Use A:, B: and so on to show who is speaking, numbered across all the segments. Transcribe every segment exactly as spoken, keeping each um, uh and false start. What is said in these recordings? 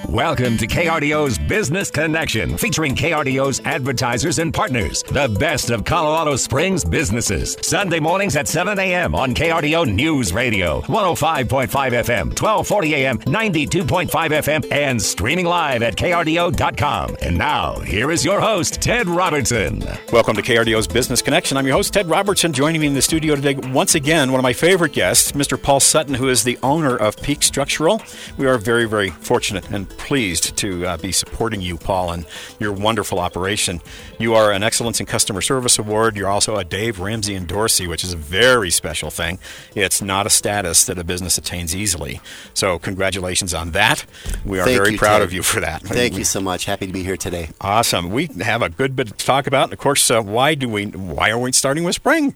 A: Welcome to K R D O's Business Connection, featuring K R D O's advertisers and partners, the best of Colorado Springs businesses. Sunday mornings at seven a.m. on K R D O News Radio, one oh five point five F M, twelve forty A M, ninety-two point five F M, and streaming live at K R D O dot com. And now, here is your host, Ted Robertson.
B: Welcome to K R D O's Business Connection. I'm your host, Ted Robertson. Joining me in the studio today, once again, one of my favorite guests, Mister Paul Sutton, who is the owner of Peak Structural. We are very, very fortunate and pleased to uh, be supporting you, Paul, and your wonderful operation. You are an Excellence in Customer Service Award. You're also a Dave Ramsey endorsee, which is a very special thing. It's not a status that a business attains easily. So congratulations on that. We are
C: Thank
B: very
C: you,
B: proud
C: Ted.
B: of you for that.
C: Thank you so much. Happy to be here today.
B: Awesome. We have a good bit to talk about. And of course, uh, why do we? Why are we starting with spring?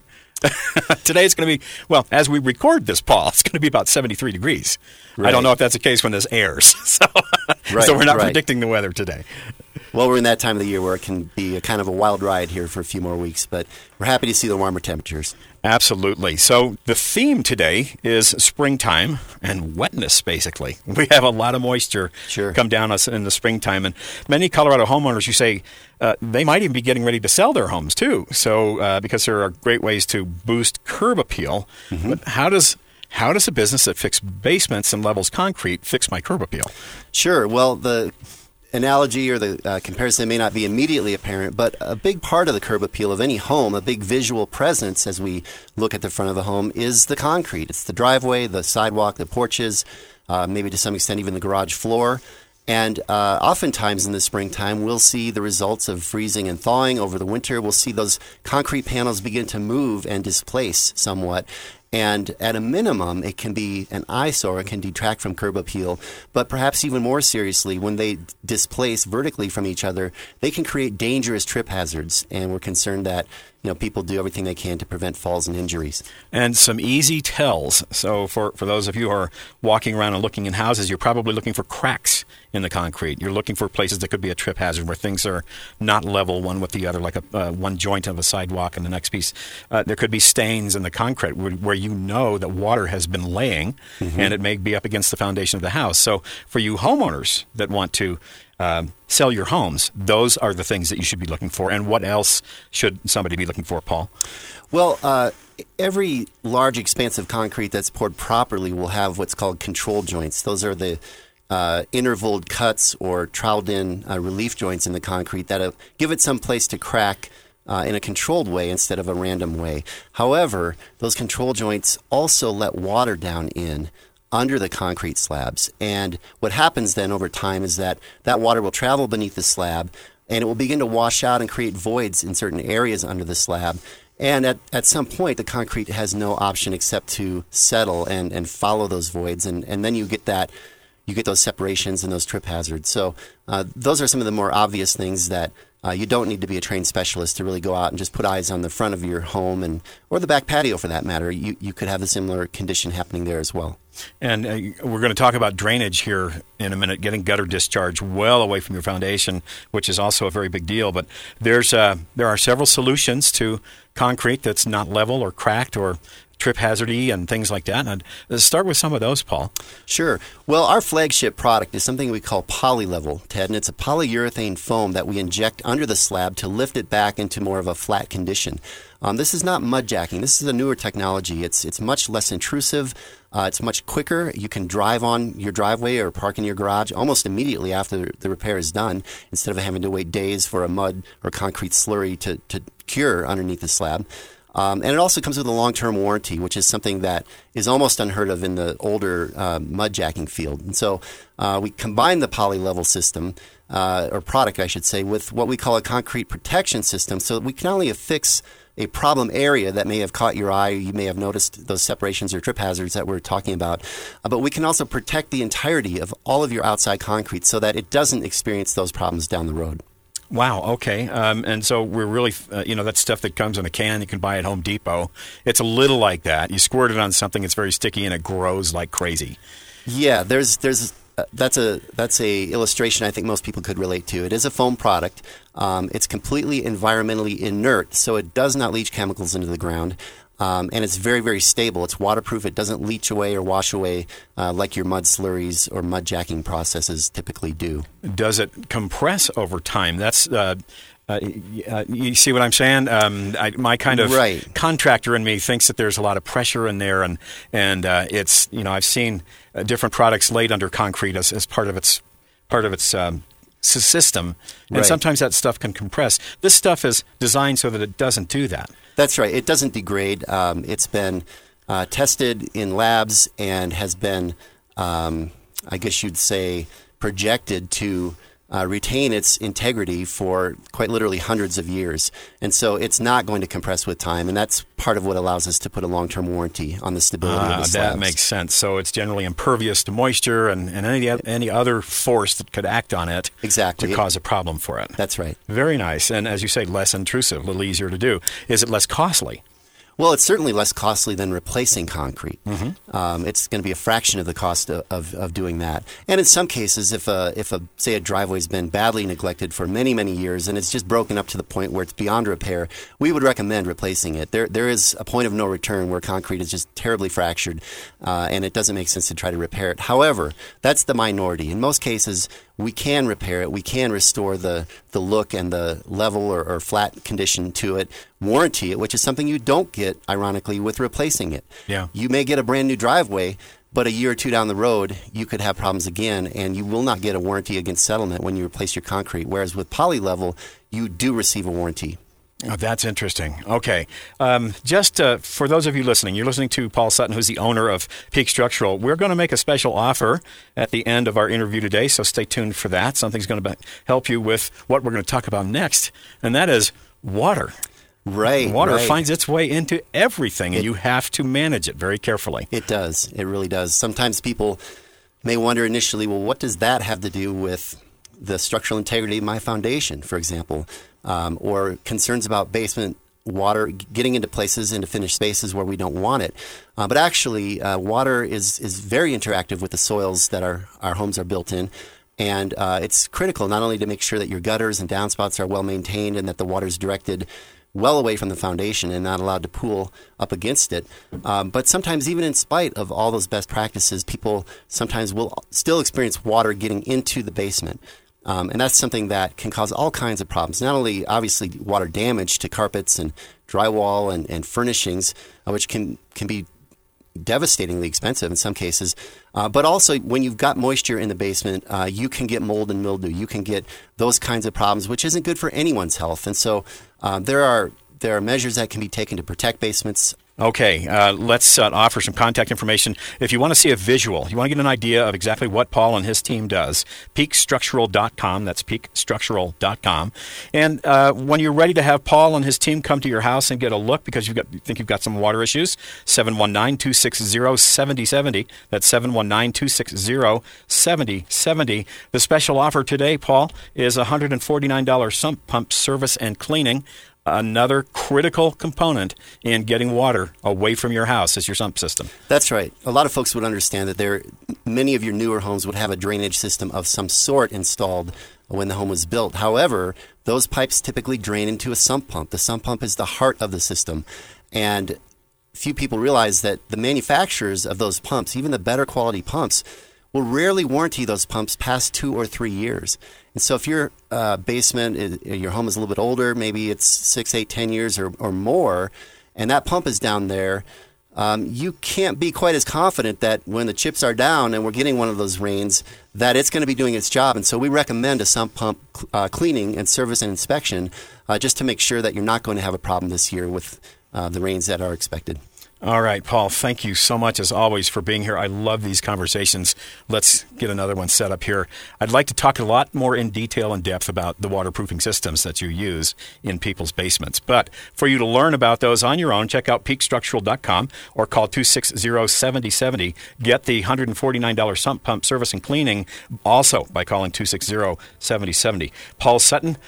B: Today it's going to be, well, as we record this, Paul, it's going to be about seventy-three degrees. Right. I don't know if that's the case when this airs. So,
C: right,
B: so we're not
C: right.
B: predicting the weather today.
C: Well, we're in that time of the year where it can be a kind of a wild ride here for a few more weeks, but we're happy to see the warmer temperatures.
B: Absolutely. So the theme today is springtime and wetness, basically. We have a lot of moisture
C: sure.
B: come down us in the springtime. And many Colorado homeowners, you say, uh, they might even be getting ready to sell their homes, too. So uh, because there are great ways to boost curb appeal. Mm-hmm. But how does... How does a business that fixes basements and levels concrete fix my curb appeal?
C: Sure. Well, the analogy or the uh, comparison may not be immediately apparent, but a big part of the curb appeal of any home, a big visual presence as we look at the front of the home, is the concrete. It's the driveway, the sidewalk, the porches, uh, maybe to some extent even the garage floor. And uh, oftentimes in the springtime, we'll see the results of freezing and thawing over the winter. We'll see those concrete panels begin to move and displace somewhat. And at a minimum, it can be an eyesore. It can detract from curb appeal. But perhaps even more seriously, when they displace vertically from each other, they can create dangerous trip hazards. And we're concerned that you know people do everything they can to prevent falls and injuries.
B: And some easy tells. So for, for those of you who are walking around and looking in houses, you're probably looking for cracks in the concrete. You're looking for places that could be a trip hazard where things are not level one with the other, like a uh, one joint of a sidewalk and the next piece. Uh, there could be stains in the concrete where, where you know that water has been laying, mm-hmm. and it may be up against the foundation of the house. So for you homeowners that want to uh, sell your homes, those are the things that you should be looking for. And what else should somebody be looking for, Paul?
C: Well, uh, every large expanse of concrete that's poured properly will have what's called control joints. Those are the uh, intervaled cuts or troweled-in uh, relief joints in the concrete that uh, give it some place to crack Uh, in a controlled way instead of a random way. However, those control joints also let water down in under the concrete slabs. And what happens then over time is that that water will travel beneath the slab and it will begin to wash out and create voids in certain areas under the slab. And at, at some point, the concrete has no option except to settle and, and follow those voids. And, and then you get that you get those separations and those trip hazards. So uh, those are some of the more obvious things that Uh, you don't need to be a trained specialist to really go out and just put eyes on the front of your home and or the back patio for that matter. You you could have a similar condition happening there as well.
B: And uh, we're going to talk about drainage here in a minute, getting gutter discharge well away from your foundation, which is also a very big deal. But there's uh, there are several solutions to concrete that's not level or cracked or trip hazardy and things like that. And let's start with some of those, Paul.
C: Sure. Well, our flagship product is something we call Polylevel, Ted, and it's a polyurethane foam that we inject under the slab to lift it back into more of a flat condition. Um, this is not mud jacking. This is a newer technology. It's it's much less intrusive. Uh, it's much quicker. You can drive on your driveway or park in your garage almost immediately after the repair is done instead of having to wait days for a mud or concrete slurry to, to cure underneath the slab. Um, and it also comes with a long-term warranty, which is something that is almost unheard of in the older uh, mud jacking field. And so uh, we combine the Polylevel system, uh, or product, I should say, with what we call a concrete protection system. So we can not only affix a problem area that may have caught your eye, you may have noticed those separations or trip hazards that we're talking about, uh, but we can also protect the entirety of all of your outside concrete so that it doesn't experience those problems down the road.
B: Wow, okay. Um, and so we're really, uh, you know, that stuff that comes in a can you can buy at Home Depot. It's a little like that. You squirt it on something, it's very sticky, and it grows like crazy.
C: Yeah, there's there's uh, that's a that's a illustration I think most people could relate to. It is a foam product. Um, it's completely environmentally inert, so it does not leach chemicals into the ground. Um, and it's very, very stable. It's waterproof. It doesn't leach away or wash away uh, like your mud slurries or mud jacking processes typically do.
B: Does it compress over time? That's uh, uh, uh, you see what I'm saying? Um, I, my kind of
C: right.
B: contractor in me thinks that there's a lot of pressure in there, and and uh, it's you know I've seen uh, different products laid under concrete as, as part of its part of its um, system, and
C: right.
B: sometimes that stuff can compress. This stuff is designed so that it doesn't do that.
C: That's right. It doesn't degrade. Um, it's been uh, tested in labs and has been, um, I guess you'd say, projected to uh, retain its integrity for quite literally hundreds of years. And so it's not going to compress with time, and that's part of what allows us to put a long-term warranty on the stability
B: Ah,
C: of the slabs.
B: that makes sense. So it's generally impervious to moisture and, and any any other force that could act on it
C: exactly.
B: to cause a problem for it.
C: That's right.
B: Very nice. And as you say, less intrusive, a little easier to do. Is it less costly?
C: Well, it's certainly less costly than replacing concrete.
B: Mm-hmm.
C: Um, it's going to be a fraction of the cost of, of, of doing that. And in some cases, if a, if a say a driveway's been badly neglected for many, many years and it's just broken up to the point where it's beyond repair, we would recommend replacing it. There there is a point of no return where concrete is just terribly fractured, uh, and it doesn't make sense to try to repair it. However, that's the minority. In most cases, we can repair it. We can restore the, the look and the level or, or flat condition to it, warranty it, which is something you don't get, ironically, with replacing it.
B: Yeah.
C: You may get a brand new driveway, but a year or two down the road, you could have problems again, and you will not get a warranty against settlement when you replace your concrete. Whereas with Polylevel, you do receive a warranty.
B: Oh, that's interesting. Okay. Um, just uh, for those of you listening, you're listening to Paul Sutton, who's the owner of Peak Structural. We're going to make a special offer at the end of our interview today, so stay tuned for that. Something's going to help you with what we're going to talk about next, and that is water.
C: Right.
B: Water
C: right.
B: finds its way into everything, and it, you have to manage it very carefully.
C: It does. It really does. Sometimes people may wonder initially, well, what does that have to do with the structural integrity of my foundation, for example, um, or concerns about basement water getting into places, into finished spaces where we don't want it. Uh, but actually, uh, water is, is very interactive with the soils that our, our homes are built in. And uh, it's critical not only to make sure that your gutters and downspouts are well maintained and that the water is directed well away from the foundation and not allowed to pool up against it. Um, but sometimes, even in spite of all those best practices, people sometimes will still experience water getting into the basement. Um, and that's something that can cause all kinds of problems. Not only, obviously, water damage to carpets and drywall and, and furnishings, uh, which can, can be devastatingly expensive in some cases, uh, but also when you've got moisture in the basement, uh, you can get mold and mildew. You can get those kinds of problems, which isn't good for anyone's health. And so uh, there are there are measures that can be taken to protect basements.
B: Okay, uh, let's uh, offer some contact information. If you want to see a visual, you want to get an idea of exactly what Paul and his team does, peak structural dot com. That's peak structural dot com. And uh, when you're ready to have Paul and his team come to your house and get a look because you've got, you think you've got some water issues, seven one nine, two six zero, seven zero seven zero. That's seven one nine, two six zero, seven zero seven zero. The special offer today, Paul, is one hundred forty-nine dollars sump pump service and cleaning. Another critical component in getting water away from your house is your sump system.
C: That's right. A lot of folks would understand that there, many of your newer homes would have a drainage system of some sort installed when the home was built. However, those pipes typically drain into a sump pump. The sump pump is the heart of the system. And few people realize that the manufacturers of those pumps, even the better quality pumps, will rarely warranty those pumps past two or three years. And so if your uh, basement, your home is a little bit older, maybe it's six, eight, ten years or, or more, and that pump is down there, um, you can't be quite as confident that when the chips are down and we're getting one of those rains, that it's going to be doing its job. And so we recommend a sump pump uh, cleaning and service and inspection uh, just to make sure that you're not going to have a problem this year with uh, the rains that are expected.
B: All right, Paul, thank you so much, as always, for being here. I love these conversations. Let's get another one set up here. I'd like to talk a lot more in detail and depth about the waterproofing systems that you use in people's basements. But for you to learn about those on your own, check out peak structural dot com or call two six zero, seven zero seven zero. Get the one hundred forty-nine dollars sump pump service and cleaning also by calling two six zero, seven zero seven zero. Paul Sutton,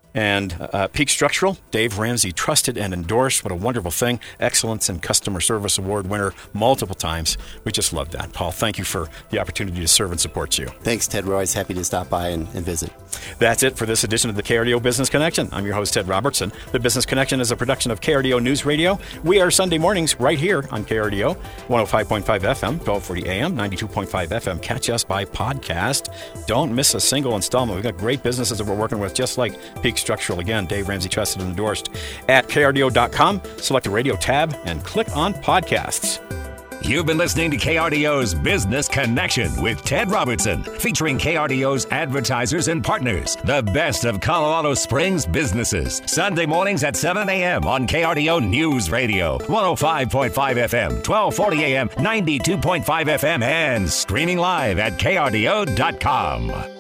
B: And uh, Peak Structural, Dave Ramsey, trusted and endorsed. What a wonderful thing. Excellence in Customer Service Award winner multiple times. We just love that. Paul, thank you for the opportunity to serve and support you.
C: Thanks, Ted. We're always happy to stop by and, and visit.
B: That's it for this edition of the K R D O Business Connection. I'm your host, Ted Robertson. The Business Connection is a production of K R D O News Radio. We are Sunday mornings right here on K R D O, one oh five point five F M, twelve forty A M, ninety-two point five F M. Catch us by podcast. Don't miss a single installment. We've got great businesses that we're working with, just like Peak Structural. Again, Dave Ramsey, trusted and endorsed. At K R D O dot com, select the radio tab and click on podcasts.
A: You've been listening to K R D O's Business Connection with Ted Robertson, featuring K R D O's advertisers and partners, the best of Colorado Springs businesses. Sunday mornings at seven A M on K R D O News Radio, one oh five point five F M, twelve forty A M, ninety-two point five F M, and streaming live at K R D O dot com.